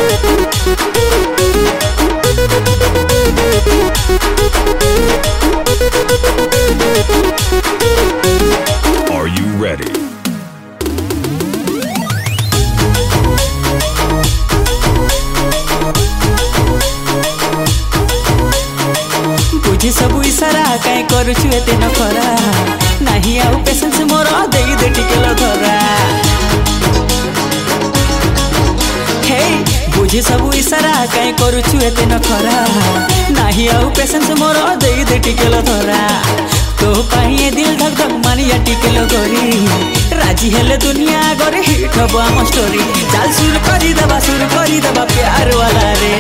Are you ready? बुझे सब इशारा कहीं करुछु एते न खरा नहीं आउ पेशेंस मोर देई दे टिकेल धरा हे बुझे सब इशारा कहीं करुछु एते न खरा नहीं आउ पेशेंस मोर देई दे टिकेल धरा तो पाए दिल धक धक मानिया टिकेल गोरी राजी हेले दुनिया गरे हिट हबो आम स्टोरी चाल शुरू करी देबा प्यार वाला रे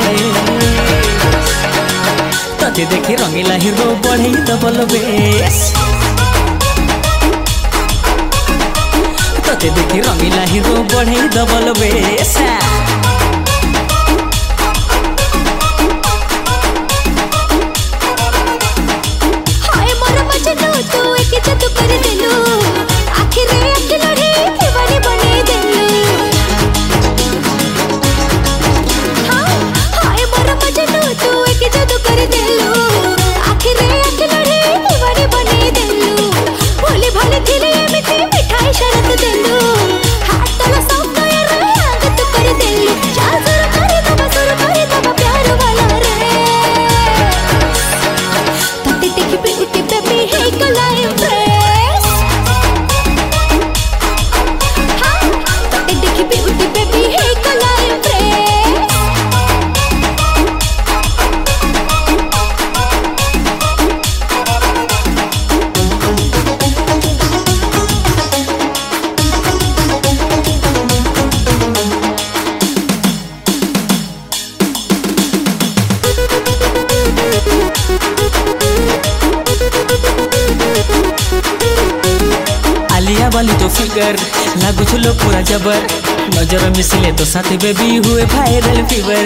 तते देखी रंगीला हिरो बढ़ई दबल बेस तते देखी रंगीला हिरो बढ़ई दबल बेस हाय मोर मजनू तू एक जादू कर देलू आखिर लड़ी दीवानी बने देलू हाय मोर मजनू तू एक जादू कर देलू आखिर लड़ी दीवानी बने देलू भोले भाले दिले एमिति मिठाई शरत देलू हाथ तला सॉफ्टवेयर आग तू कर देलू चाल शुरू कर दबा प्यार वाला रे तते देखी ब्यूटी बेबी हे कोला इम्प्रेस हां तते देखी ब्यूटी बेबी हे कोला इम्प्रेस आलिया वाली तो फिगर लागू छुलो पूरा जबर नजर मिसले तो साथी बेबी हुए वायरल फीवर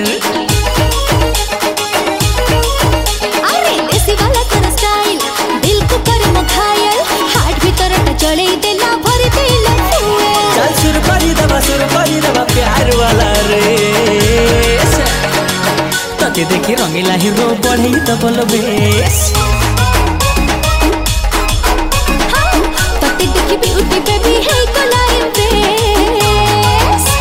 अरे देसी वाला तेरा स्टाइल दिल को करे मघायल हार्ट भीतर चले देला भर देला चल शुरू करी देबा प्यार वाला रे तते देखी रंगीला हिरो बढ़ई दबल बेस तते देखी ब्यूटी बेबी हे कोला इम्प्रेस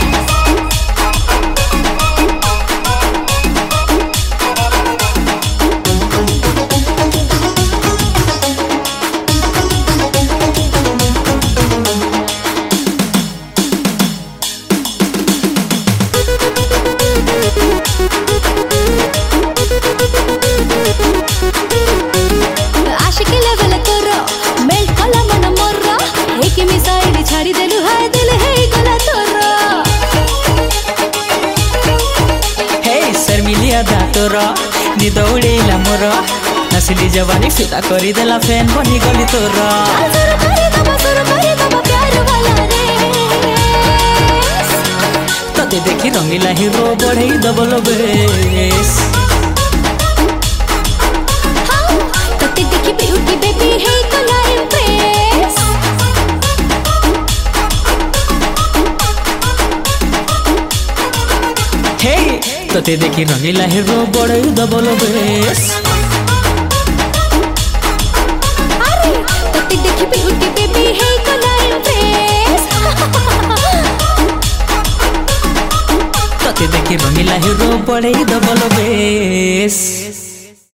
आशिकी लेवल तोरो मेल्ट कला मन मोरा एक मिसाइल छाड़ी देलु हाय दिल हे गला तोरो हे शर्मिलिया दा तोर निद उड़ेला मोर नसली जवानी फिदा करी देला फैन बनी गली तोर शुरू कर दबा प्यार वाला रे तते देखी रंगीला हिरो बढ़ई दबल बेस तते देखी ब्यूटी बेबी हे कोला इम्प्रेस हे तते देखी रंगीला हिरो बढ़ई दबल बेस अरे तते देखी ब्यूटी बेबी हे कोला इम्प्रेस तते देखी रंगीला हिरो बढ़ई दबल बेस।